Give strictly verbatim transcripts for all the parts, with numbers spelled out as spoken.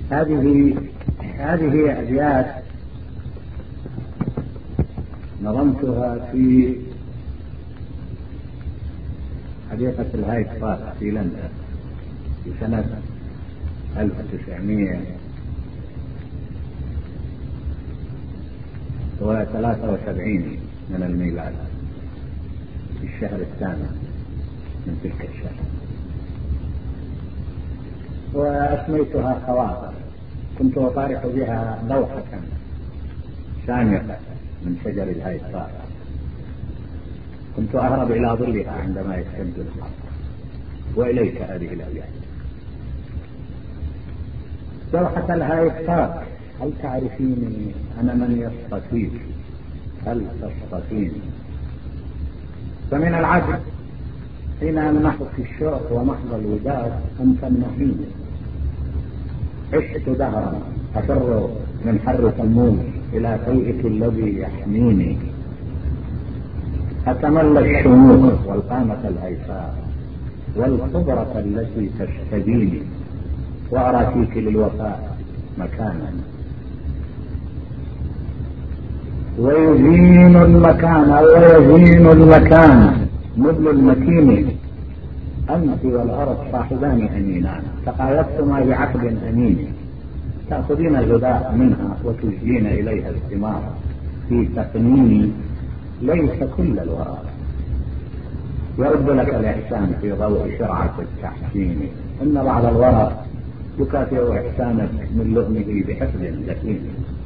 هذه هذه أبيات نظمتها في حديقة الهايد بارك في لندن في سنة ألف وتسعمائة وثلاثة وسبعين من الميلاد في الشهر الثامن من تلك الشهر، وأسميتها خواطر. كنت أطارح بها لوحة شامخة من شجر الهايد بارك، كنت أهرب إلى ظلها عندما يشتد الحر. وإليك هذه الأبيات. لوحة الهايد بارك، هل تعرفيني أنا من يصطفيك؟ هل تصطفيني؟ فمن العجب حين أمنحك الشوق ومحض الوداد أن تمنحيني. عشت دهرا أفر من حر تموز إلى فيئك الذي يحميني، أتملى الشموخ والقامة الهيفاء والخضرة التي تشتديني، وأرى فيك للوفاء مكانا ويزين المكان ويزين المكان مثل المكين. أنت والأرض صاحبان أمينان، تقايضتما بعقد أمين، تأخذين الغذاء منها وتجدين إليها الثمار في تقنين ليس كل الوراء. يرد لك الإحسان في ضوء شرعة التحسين، إن بعض الورى يكافئ إحسانك من لؤمه بحفظ ذكين.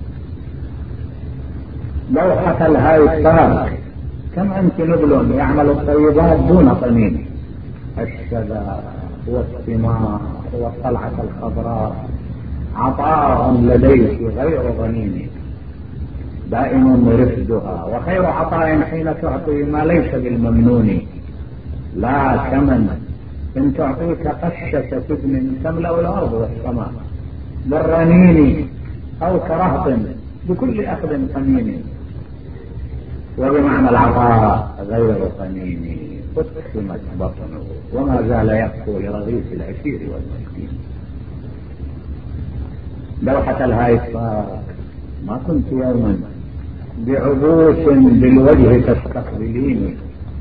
لوحة الهايد بارك، كم أنت نبل يعمل الطيبات دون طنين. الشذا والثمار والطلعة الخضراء عطاء لديك غير ظنين، دائم رفدها وخير عطاء حين تعطي ما ليس بالممنون. لا كمن إن تعطيك قشة تبن تملأ الأرض والسماء بالرنين، أو كرهط بكل أخذ ثمين. وبمعنى العطاء غير ثمين قسمت بطنه وما زال يحكو لرغيف العشير والمسكين. لوحة الهايد بارك، ما كنت يوما بعبوس بالوجه تستقبليني،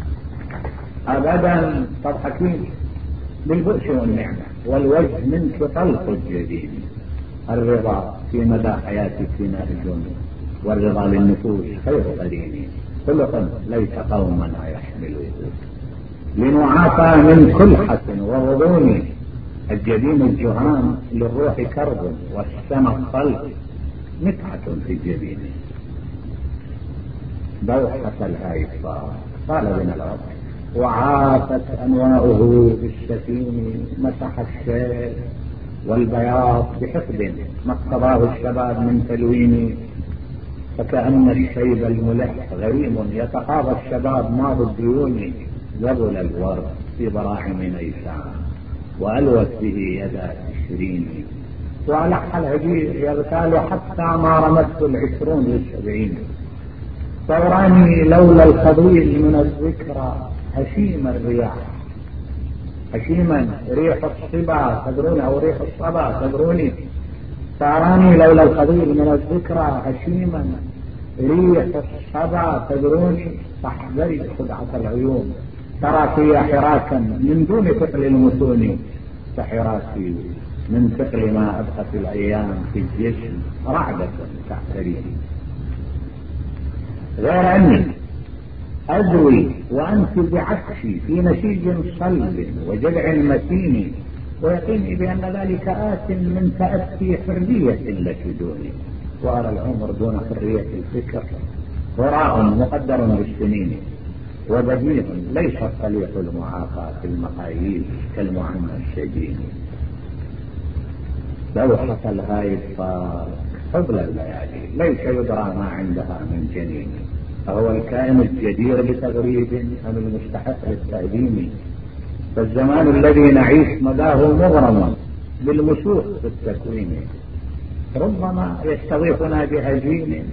أبدا تضحكين بالبؤس والنعمة والوجه منك طلق الجبين. الرضا في مدى حياتك نائج، والرضا للنفوس خير قرين. خلقا ليس قوما يحملوه لنعافى من كلحة وغضون. الجبين الجهان للروح كرب، والسمى الطلق متعة في الجبين. دوحة الهايد بارك قال بنا الأرض وعافت أنواؤه بالسفين، مسح الشيب والبياض بحقد ما اقتضاه الشباب من تلوين. فكأن الشيب الملح غريم يتقاضى الشباب ماضي الديون. ذبل الورد في براعم نيسان وألوت به يدا عشرين، وألح الهجير يغتال حتى ما رمته العشرون للسبعين. ثوراني لولا الخضير من الذكرى هشيم الرياح، هشيما ريح الصبا تدرون أو ريح الصبا تدروني. ثوراني لولا الخضير من الذكرى هشيما ريح الصبا تدروني. فاحذري خدعة العيون، ترى في حراكا من دون ثقل المتون، فحراسي من ثقل ما أبقت الأيام في الجسم رعدة تعتريه. غير أني أدوي وأنت بعكسي في نسيج صلب وجذع متين، ويقيني بأن ذلك آت من تأتي حرية لك دوني. وأرى العمر دون حرية الفكر وراء مقدر بالسنين، وبديع ليس صليح المعافاة في المقاييس كالمعنى الشجين. لوحة الهايد بارك حبل الليالي ليس يدرى ما عندها من جنين، فهو الكائن الجدير بتغريب أم المستحق للتأديم. فالزمان الذي نعيش مداه مغرم بالمسوخ في التكوين، ربما يستضيفنا بهجين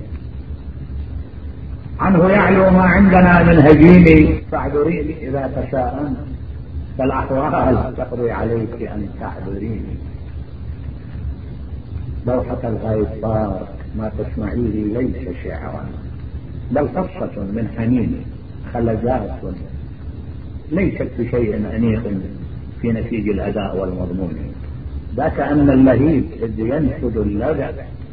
عنه يعلو ما عندنا من هجين. فاعذريني إذا تشاءمت، فالأحوال تقضي عليك أن تعذريني. دوحة الغايب بارك ما تسمعيه ليس شعرا بل قصة من حنين خلجات ليست بشيء أنيق في نسيج الأداء والمضمون. ذاك أن اللهيب إذ ينشد اللذة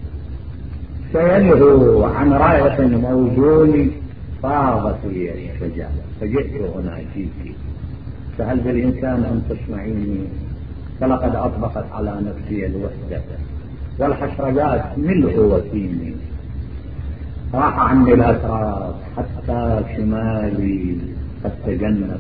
سيلهو عن راية موجود فاضت لي الشجاع فجئت أناجيك فهل بالإمكان أن تسمعيني فلقد أطبقت على نفسي الوحدة والحشرجات ملء وفيني راح عني الأتراك حتى شمالي قد تجنب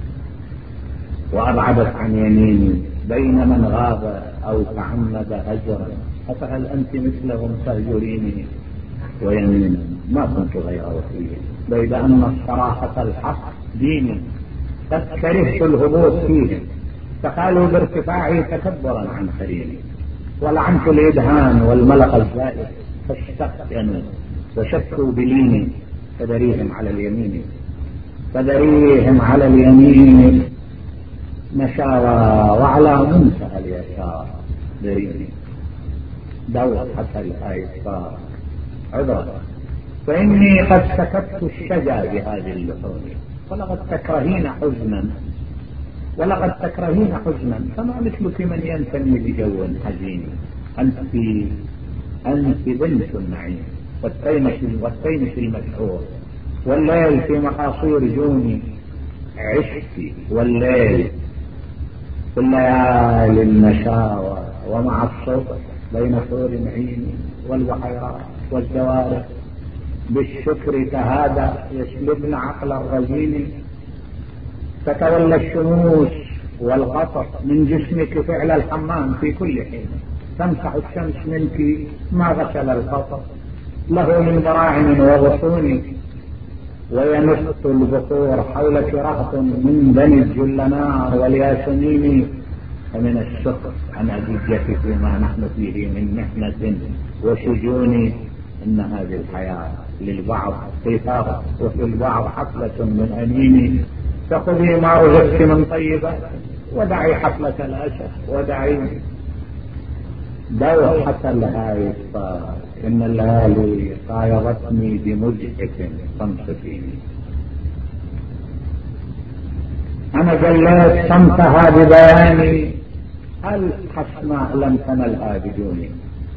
وأبعدت عن يميني بين من غاب أو تعمد هجرا أفهل أنت مثلهم تهجريني ويمينا ما كنت غير وفيه بيد أن الصراحة الحق ديني قد كرهت الهبوط فيهم فقالوا بارتفاعي تكبرا عن خليلي ولعنت الإدهان والملق الزائد فاشتقنوا وشكوا بليني فدريهم على اليمين فدريهم على اليمين مشاوى وعلى منتهى اليسار دريني دوحة الآيسار عذرا فإني قد سكبت الشجا بهذه اللحون ولقد تكرهين حزنا ولقد تكرهين حزنا فما مثلك من ينتمي لجو حزين أنت أنت بنت النعيم والتيمس المسحور والليل في مقاصير جوني عشتي والليل في الليالي المشاوى ومع الصبح بين حور عيني والبحيرات والزوارق بالشكر تهادى يسلبن عقل الرزين فتولى الشموس والغطر من جسمك فعل الحمام في كل حين تمسح الشمس منك ما غسل الخطر له من براعم وغصون ويمس البخور حولك رهط من بني الجلنار والياسمين فمن الشكر عن أزيجتك ما نحن فيه من محنة وشجون إن هذه الحياة للبعض قيثار وفي البعض حفلة من أنين فخذي ما رزقت من طيبات ودعي حفلة الأسف ودعي دوحة الهايصة إن الليالي قايضتني بمزحة فانصفيني أنا جليت صمتها ببياني ألف حسناء لم تنلها بدوني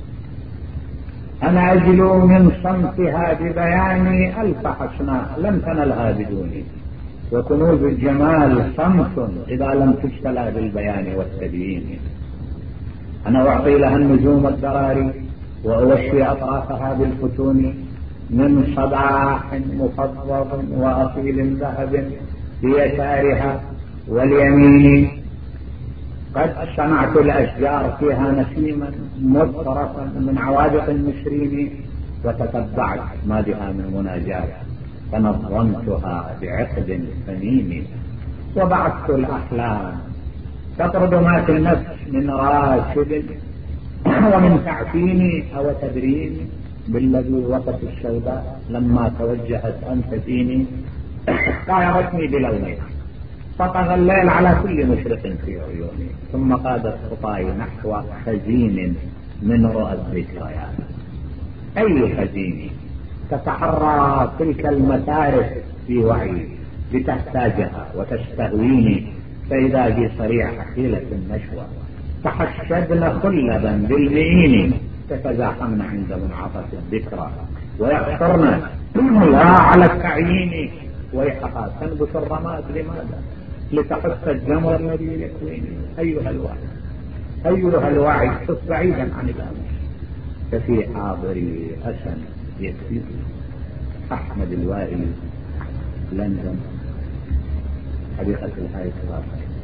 أنا أجلو من صمتها ببياني ألف حسناء لم تنلها بدوني وكنوز الجمال صمت إذا لم تجتلى بالبيان والتبيين أنا أعطي لها النجوم الدراري وأوشي أطرافها بالفتون من صباح مفضض وأصيل ذهب بيسارها واليمين قد صنعت الأشجار فيها نسيما مطرفا من عوادق المشرين وتتبعت ما بها من مناجات فنظمتها بعقد ثمين وبعثت الأحلام تطرد ما في النفس من راشد ومن تعفيني أو تدريني بالذي وقت السوداء لما توجهت أنفتيني طايرتني بلونها فطغى الليل على كل مشرق في عيوني ثم قادت خطاي نحو خزين من رؤى الذكريات أي خزين تتحرى تلك المتارف في وعي لتحتاجها وتستهويني فإذا بي صريع حيلة النشوة تحشدن خلبا بالمئين تتزاحمن عند منعطف الذكرى ويخطرن لا على التعيين ويحقا تنبت الرماد لماذا لتحس الجمر الذي يكويني أيها الوعي أيها الوعي حس بعيدا عن الأمس ففي حاضري أسن يكفي أحمد الوائل لندن حديقة الحي